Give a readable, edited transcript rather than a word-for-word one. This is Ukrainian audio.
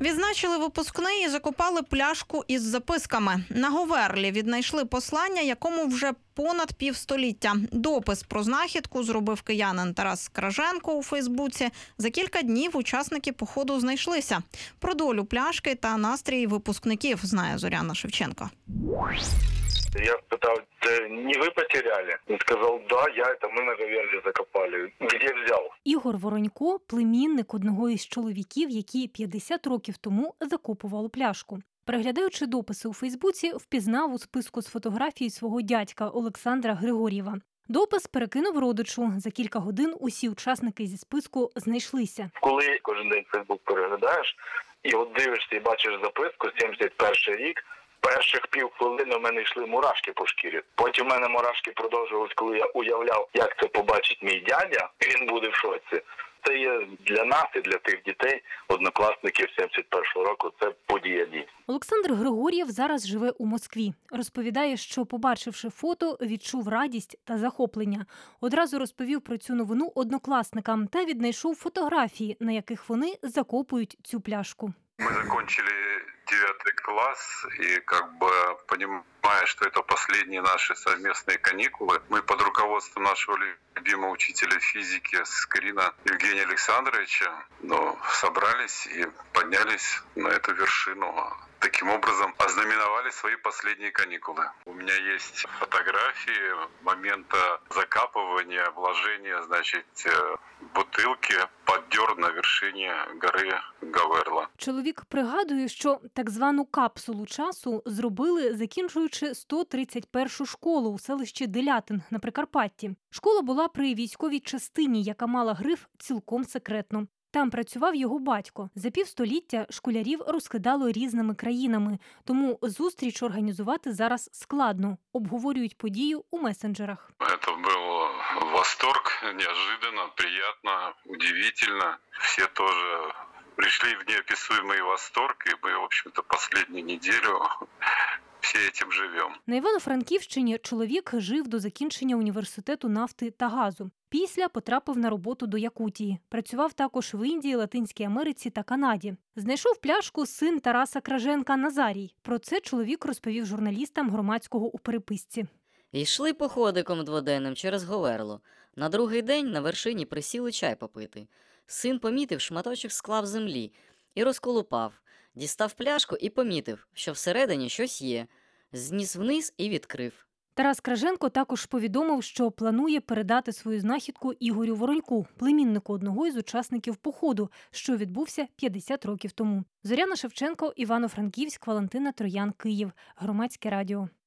Відзначили випускний і закопали пляшку із записками. На Говерлі віднайшли послання, якому вже понад півстоліття. Допис про знахідку зробив киянин Тарас Краженко у Фейсбуці. За кілька днів учасники походу знайшлися. Про долю пляшки та настрій випускників знає Зоряна Шевченко. Я спитав, це не ви потеряли? Він сказав, да, ми на Говерлі закопали. Де взяв? Ігор Воронько – племінник одного із чоловіків, які 50 років тому закопували пляшку. Переглядаючи дописи у Фейсбуці, впізнав у списку з фотографій свого дядька Олександра Григор'єва. Допис перекинув родичу. За кілька годин усі учасники зі списку знайшлися. Коли кожен день Фейсбук переглядаєш, і от дивишся і бачиш записку, 71 рік, перших півхвилини в мене йшли мурашки по шкірі. Потім в мене мурашки продовжувались, коли я уявляв, як це побачить мій дядя, він буде в шоці. Це є для нас і для тих дітей, однокласників 71-го року, це подія дій. Олександр Григор'єв зараз живе у Москві. Розповідає, що, побачивши фото, відчув радість та захоплення. Одразу розповів про цю новину однокласникам та віднайшов фотографії, на яких вони закопують цю пляшку. Мы закончили 9 класс, и понимая, что это последние наши совместные каникулы, мы под руководством нашего любимого учителя физики Скорина Евгения Александровича собрались и поднялись на эту вершину. Таким образом, ознаменовали свои последние каникулы. У меня есть фотографии момента закапывания, вложения, бутылки под дёр на вершині гори Говерла. Чоловік пригадує, що так звану капсулу часу зробили, закінчуючи 131-шу школу у селищі Делятин на Прикарпатті. Школа була при військовій частині, яка мала гриф «Цілком секретно». Там працював його батько. За півстоліття школярів розкидало різними країнами, тому зустріч організувати зараз складно. Обговорюють подію у месенджерах. Це був восторг, неожиданно, приємно, удивительно. Всі теж прийшли в неописуемый восторг, і ми, в общем-то, останню неділю всі цим живемо. На Івано-Франківщині чоловік жив до закінчення університету нафти та газу. Після потрапив на роботу до Якутії. Працював також в Індії, Латинській Америці та Канаді. Знайшов пляшку син Тараса Краженка Назарій. Про це чоловік розповів журналістам Громадського у переписці. Йшли походиком дводенним через Говерло. На другий день на вершині присіли чай попити. Син помітив шматочок скла в землі і розколупав. Дістав пляшку і помітив, що всередині щось є. Зніс вниз і відкрив. Тарас Краженко також повідомив, що планує передати свою знахідку Ігорю Вороньку, племіннику одного із учасників походу, що відбувся 50 років тому. Зоряна Шевченко, Івано-Франківськ, Валентина Троян, Київ. Громадське радіо.